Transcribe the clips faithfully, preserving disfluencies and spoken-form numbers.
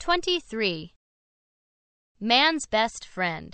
twenty-three. Man's Best Friend.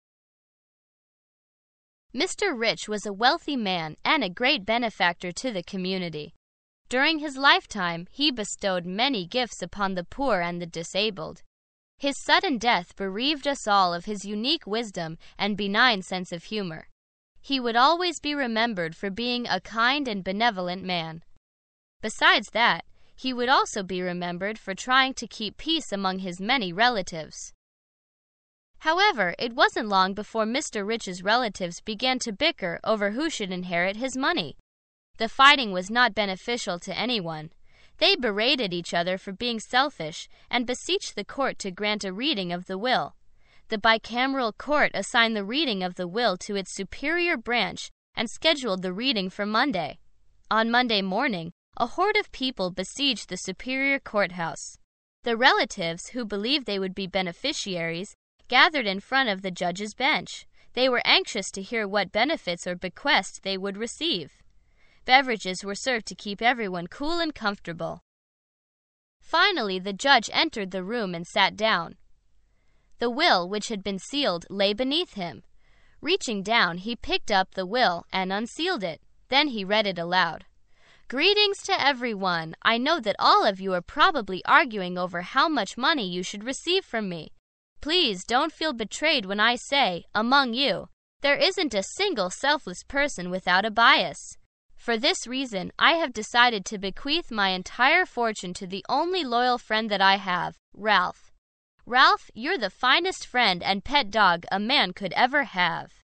Mister Rich was a wealthy man and a great benefactor to the community. During his lifetime, he bestowed many gifts upon the poor and the disabled. His sudden death bereaved us all of his unique wisdom and benign sense of humor. He would always be remembered for being a kind and benevolent man. Besides that, he would also be remembered for trying to keep peace among his many relatives. However, it wasn't long before Mister Rich's relatives began to bicker over who should inherit his money. The fighting was not beneficial to anyone. They berated each other for being selfish and beseeched the court to grant a reading of the will. The bicameral court assigned the reading of the will to its superior branch and scheduled the reading for Monday. On Monday morning, a horde of people besieged the superior courthouse. The relatives, who believed they would be beneficiaries, gathered in front of the judge's bench. They were anxious to hear what benefits or bequests they would receive. Beverages were served to keep everyone cool and comfortable. Finally, the judge entered the room and sat down. The will, which had been sealed, lay beneath him. Reaching down, he picked up the will and unsealed it. Then he read it aloud. "Greetings to everyone. I know that all of you are probably arguing over how much money you should receive from me. Please don't feel betrayed when I say, among you, there isn't a single selfless person without a bias. For this reason, I have decided to bequeath my entire fortune to the only loyal friend that I have, Ralph. Ralph, you're the finest friend and pet dog a man could ever have."